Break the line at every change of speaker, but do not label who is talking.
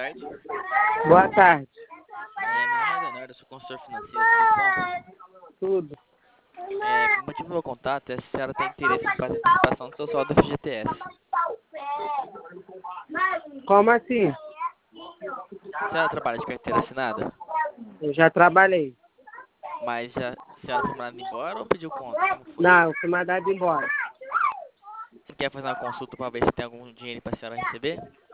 tarde.
Boa tarde.
Meu nome é Leonardo, eu sou consultor financeiro, tudo bom?
Tudo.
O motivo do meu contato é se a senhora tem interesse em fazer antecipação do seu saldo do FGTS.
Como assim?
A senhora trabalha de carteira assinada,
Eu já trabalhei.
mas a senhora foi mandada embora ou pediu conta? Como foi?
Não, eu fui mandado embora.
Você quer fazer uma consulta para ver se tem algum dinheiro para a senhora receber?